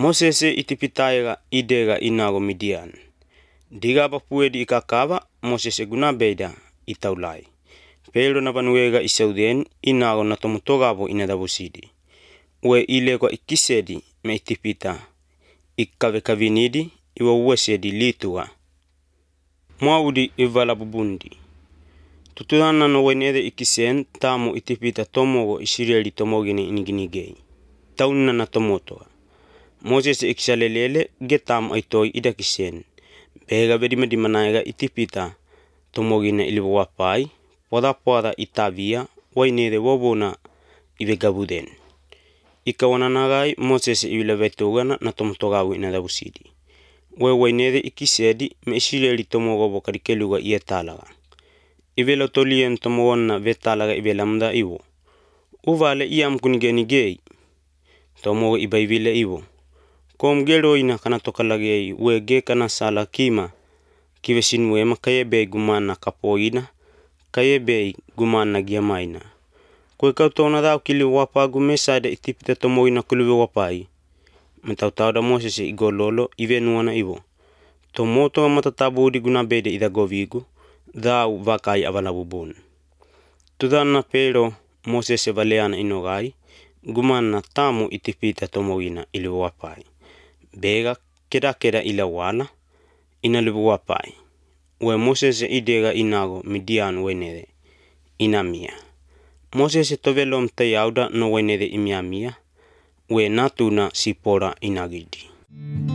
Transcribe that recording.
Mosese itipitaega idega inago Midian. Diga papuedi ikakava Mosese guna beda itaulai. Pero na panuega isauden inago na tomutogavo inadabusidi. Ue ile kwa ikisedi me itipita ikkave kavinidi iwa uwesedi litua. Mwaudi ivala bubundi. Tutudana no wenede ikisen tamu itipita tomogo Israeli tomogini iniginigei. Taunna na tomotoa. Moses iksalelele getam aitoi idakisen. Bega bedimedi manaiga itipita tomogina iliwapai. Poda itavia wainede wobona ibegabuden. Ikawananagai Moses iwilavetogana na tomotogawu inadabusidi. Wainede ikisedi me Israeli tomogobo karikeluga ietalaga. Ivelo tolien tomogona vetalaga ibelamda iwo. Uvale iam kunigenigei. Tomogo ibaivile iwo. Kom geroina kana tokalagei wege kana sala kima. Kivesinwe makayebe gumana kapoina. Kayebe gumana giamaina. Kwe kautona dao kili wapa gumesada itipita tomoina kuluwe wapai. Mentautauda Moses igololo ivenuana iwo. Tomoto matatabudi gunabede idagovigu. Dao vakai avalabubun. Tudana pero Moses valeana inogai. Gumana tamu itipita tomoina iliwapai. Bega keda ilawala inaliwapai. Ue Moses idega inago Midian wenede inamia. Moses tovelom teyauda no wenede imiamia. Ue natuna sipora inagidi.